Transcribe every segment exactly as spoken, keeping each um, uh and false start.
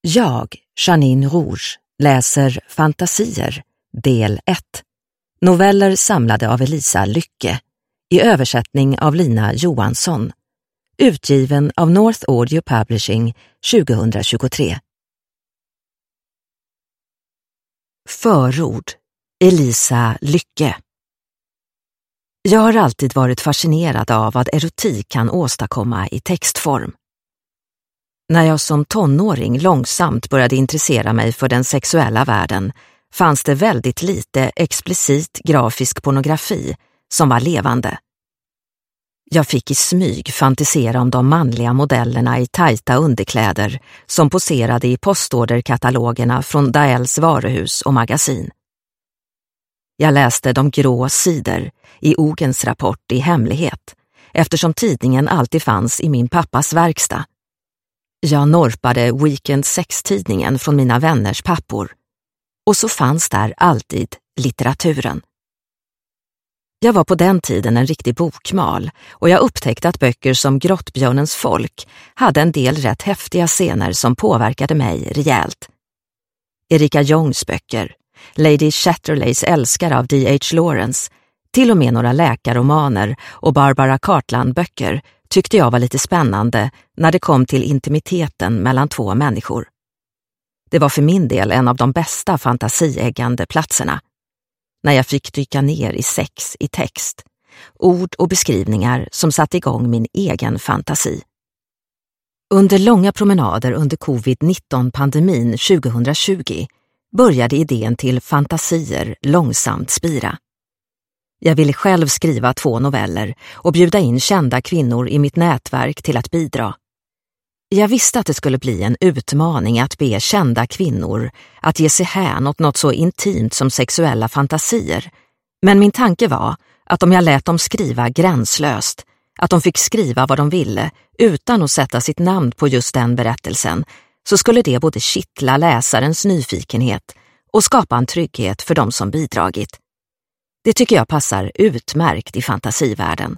Jag, Janine Rouge, läser Fantasier, del ett. Noveller samlade av Elisa Lycke, i översättning av Lina Johansson. Utgiven av North Audio Publishing tjugohundratjugotre. Förord, Elisa Lycke. Jag har alltid varit fascinerad av vad erotik kan åstadkomma i textform. När jag som tonåring långsamt började intressera mig för den sexuella världen fanns det väldigt lite explicit grafisk pornografi som var levande. Jag fick i smyg fantisera om de manliga modellerna i tajta underkläder som poserade i postorderkatalogerna från Daels varuhus och magasin. Jag läste de grå sidor i Ogens rapport i hemlighet, eftersom tidningen alltid fanns i min pappas verkstad. Jag norpade Weekend Sex-tidningen från mina vänners pappor. Och så fanns där alltid litteraturen. Jag var på den tiden en riktig bokmal och jag upptäckte att böcker som Grottbjörnens folk hade en del rätt häftiga scener som påverkade mig rejält. Erika Jongs böcker, Lady Chatterleys älskare av D H Lawrence, till och med några läkarromaner och Barbara Cartland-böcker tyckte jag var lite spännande när det kom till intimiteten mellan två människor. Det var för min del en av de bästa fantasieggande platserna. När jag fick dyka ner i sex i text, ord och beskrivningar som satte igång min egen fantasi. Under långa promenader under covid nitton-pandemin tjugohundratjugo började idén till Fantasier långsamt spira. Jag ville själv skriva två noveller och bjuda in kända kvinnor i mitt nätverk till att bidra. Jag visste att det skulle bli en utmaning att be kända kvinnor att ge sig hän åt något så intimt som sexuella fantasier. Men min tanke var att om jag lät dem skriva gränslöst, att de fick skriva vad de ville utan att sätta sitt namn på just den berättelsen, så skulle det både kittla läsarens nyfikenhet och skapa en trygghet för de som bidragit. Det tycker jag passar utmärkt i fantasivärlden.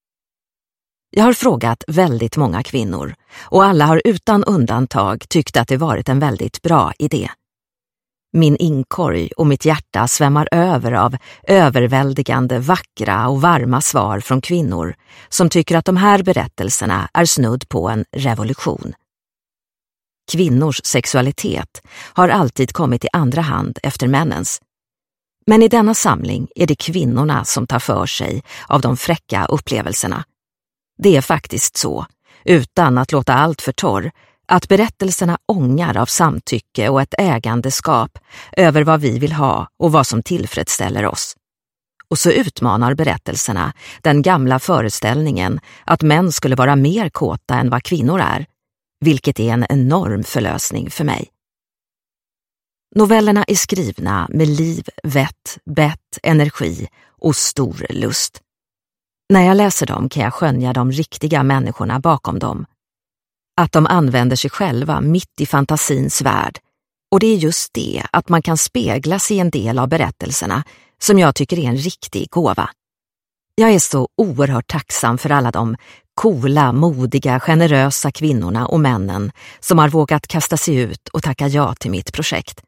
Jag har frågat väldigt många kvinnor och alla har utan undantag tyckt att det varit en väldigt bra idé. Min inkorg och mitt hjärta svämmar över av överväldigande, vackra och varma svar från kvinnor som tycker att de här berättelserna är snudd på en revolution. Kvinnors sexualitet har alltid kommit i andra hand efter männens. Men i denna samling är det kvinnorna som tar för sig av de fräcka upplevelserna. Det är faktiskt så, utan att låta allt för torr, att berättelserna ångar av samtycke och ett ägandeskap över vad vi vill ha och vad som tillfredsställer oss. Och så utmanar berättelserna den gamla föreställningen att män skulle vara mer kåta än vad kvinnor är, vilket är en enorm förlösning för mig. Novellerna är skrivna med liv, vett, bett, energi och stor lust. När jag läser dem kan jag skönja de riktiga människorna bakom dem. Att de använder sig själva mitt i fantasins värld. Och det är just det, att man kan speglas i en del av berättelserna, som jag tycker är en riktig gåva. Jag är så oerhört tacksam för alla de coola, modiga, generösa kvinnorna och männen som har vågat kasta sig ut och tacka ja till mitt projekt.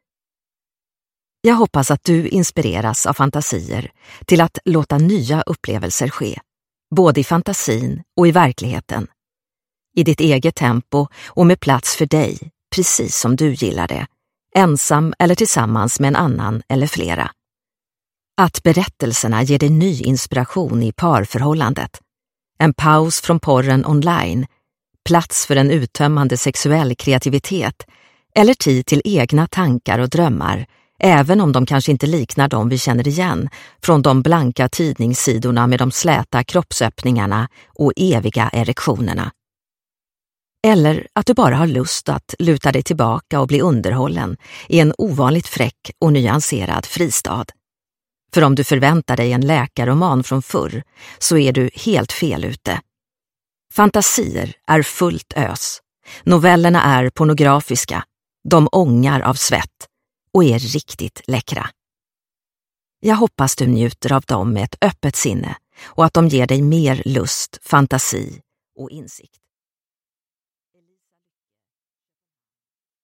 Jag hoppas att du inspireras av fantasier till att låta nya upplevelser ske, både i fantasin och i verkligheten. I ditt eget tempo och med plats för dig, precis som du gillar det, ensam eller tillsammans med en annan eller flera. Att berättelserna ger dig ny inspiration i parförhållandet. En paus från porren online, plats för en uttömmande sexuell kreativitet eller tid till egna tankar och drömmar, även om de kanske inte liknar dem vi känner igen från de blanka tidningssidorna med de släta kroppsöppningarna och eviga erektionerna. Eller att du bara har lust att luta dig tillbaka och bli underhållen i en ovanligt fräck och nyanserad fristad. För om du förväntar dig en läkarroman från förr så är du helt fel ute. Fantasier är fullt ös. Novellerna är pornografiska. De ångar av svett och är riktigt läckra. Jag hoppas du njuter av dem med ett öppet sinne och att de ger dig mer lust, fantasi och insikt.